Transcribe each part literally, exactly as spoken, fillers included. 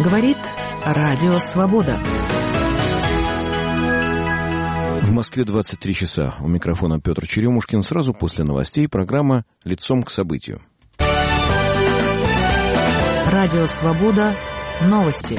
Говорит Радио Свобода. В Москве двадцать три часа. У микрофона Петр Черемушкин. Сразу после новостей программа «Лицом к событию». Радио Свобода. Новости.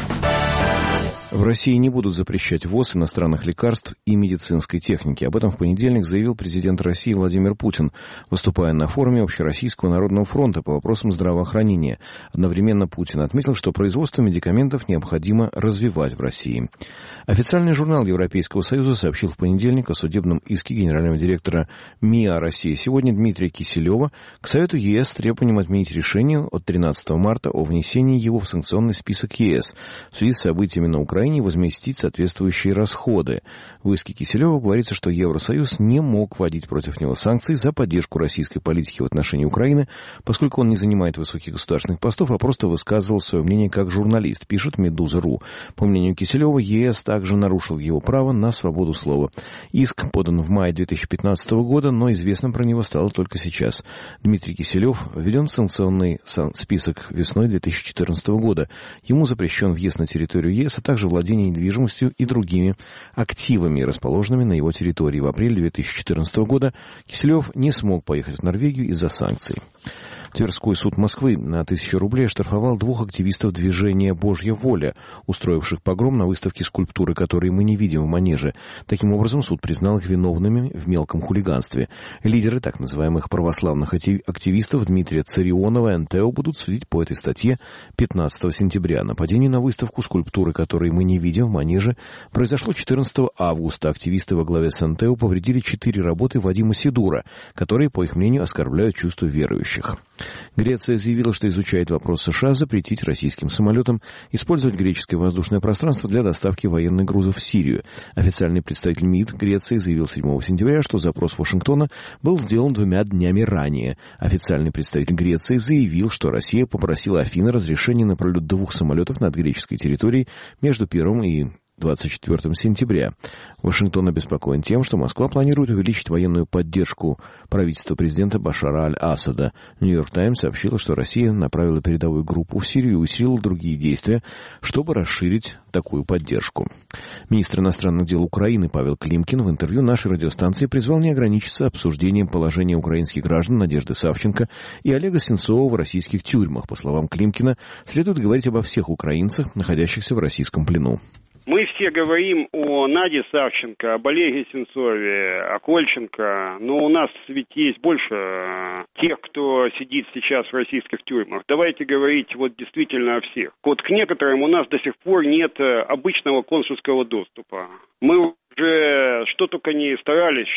В России не будут запрещать ввоз иностранных лекарств и медицинской техники. Об этом в понедельник заявил президент России Владимир Путин, выступая на форуме Общероссийского народного фронта по вопросам здравоохранения. Одновременно Путин отметил, что производство медикаментов необходимо развивать в России. Официальный журнал Европейского Союза сообщил в понедельник о судебном иске генерального директора МИА России сегодня Дмитрия Киселева к Совету ЕС с требованием отменить решение от тринадцатого марта о внесении его в санкционный список ЕС в связи с событиями на Украине и возместить соответствующие расходы. В иске Киселева говорится, что Евросоюз не мог вводить против него санкции за поддержку российской политики в отношении Украины, поскольку он не занимает высоких государственных постов, а просто высказывал свое мнение как журналист, пишет Медуза точка ру. По мнению Киселева, ЕС также нарушил его право на свободу слова. Иск подан в мае две тысячи пятнадцатого года, но известным про него стало только сейчас. Дмитрий Киселев введен в санкционный список весной две тысячи четырнадцатого года. Ему запрещен въезд на территорию ЕС, а также владение недвижимостью и другими активами, расположенными на его территории. В апреле две тысячи четырнадцатого года Киселев не смог поехать в Норвегию из-за санкций. Тверской суд Москвы на тысячу рублей оштрафовал двух активистов движения «Божья воля», устроивших погром на выставке скульптуры, которые мы не видим в Манеже. Таким образом, суд признал их виновными в мелком хулиганстве. Лидеры так называемых православных активистов Дмитрия Царионова и эн тэ о будут судить по этой статье пятнадцатого сентября. Нападение на выставку скульптуры, которые мы не видим в Манеже, произошло четырнадцатого августа. Активисты во главе с эн тэ о повредили четыре работы Вадима Сидура, которые, по их мнению, оскорбляют чувства верующих. Греция заявила, что изучает вопрос США запретить российским самолетам использовать греческое воздушное пространство для доставки военных грузов в Сирию. Официальный представитель МИД Греции заявил седьмого сентября, что запрос Вашингтона был сделан двумя днями ранее. Официальный представитель Греции заявил, что Россия попросила Афины разрешения на пролет двух самолетов над греческой территорией между первым и двадцать четвёртого сентября. Вашингтон обеспокоен тем, что Москва планирует увеличить военную поддержку правительства президента Башара аль-Асада. Нью-Йорк Таймс сообщила, что Россия направила передовую группу в Сирию и усилила другие действия, чтобы расширить такую поддержку. Министр иностранных дел Украины Павел Климкин в интервью нашей радиостанции призвал не ограничиться обсуждением положения украинских граждан Надежды Савченко и Олега Сенцова в российских тюрьмах. По словам Климкина, следует говорить обо всех украинцах, находящихся в российском плену. Мы все говорим о Наде Савченко, об Олеге Сенцове, о Кольченко, но у нас ведь есть больше тех, кто сидит сейчас в российских тюрьмах. Давайте говорить вот действительно о всех. Вот к некоторым у нас до сих пор нет обычного консульского доступа. Мы уже что только не старались,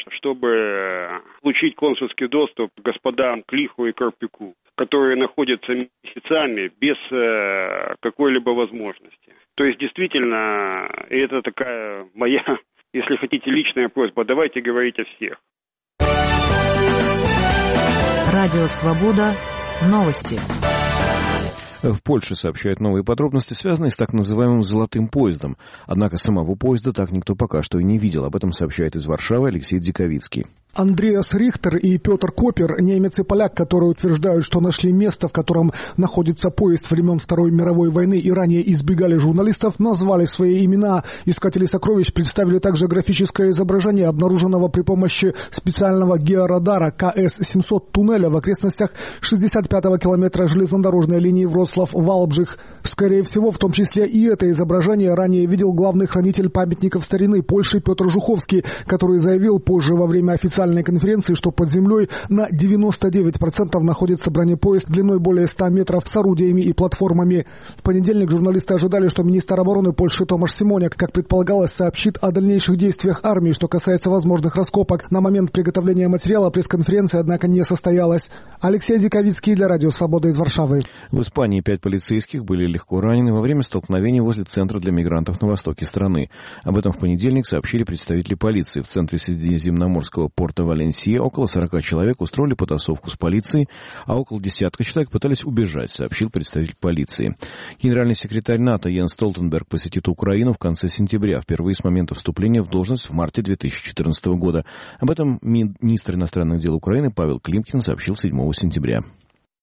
чтобы получить консульский доступ к господам Клиху и Карпюку, которые находятся месяцами без какой-либо возможности. То есть, действительно, это такая моя, если хотите, личная просьба. Давайте говорить о всех. Радио Свобода. Новости. В Польше сообщают новые подробности, связанные с так называемым «золотым поездом». Однако самого поезда так никто пока что и не видел. Об этом сообщает из Варшавы Алексей Дзиковицкий. Андреас Рихтер и Петр Копер, немец и поляк, которые утверждают, что нашли место, в котором находится поезд времен Второй мировой войны и ранее избегали журналистов, назвали свои имена. Искатели сокровищ представили также графическое изображение обнаруженного при помощи специального георадара ка эс семьсот туннеля в окрестностях шестьдесят пятого километра железнодорожной линии Вроцлав-Валбжих. Скорее всего, в том числе и это изображение ранее видел главный хранитель памятников старины Польши Петр Жуховский, который заявил позже во время официальной конференции, что под землей на девяносто девять процентов находится бронепоезд длиной более ста метров с орудиями и платформами. В понедельник журналисты ожидали, что министр обороны Польши Томаш Симоняк, как предполагалось, сообщит о дальнейших действиях армии, что касается возможных раскопок. На момент приготовления материала пресс-конференция, однако, не состоялась. Алексей Дзиковицкий для Радио Свобода из Варшавы. В Испании пять полицейских были легко ранены во время столкновения возле центра для мигрантов на востоке страны. Об этом в понедельник сообщили представители полиции. В центре Средиземноморского порта Валенсия около сорока человек устроили потасовку с полицией, а около десятка человек пытались убежать, сообщил представитель полиции. Генеральный секретарь НАТО Йенс Столтенберг посетит Украину в конце сентября, впервые с момента вступления в должность в марте две тысячи четырнадцатого года. Об этом министр иностранных дел Украины Павел Климкин сообщил седьмого сентября.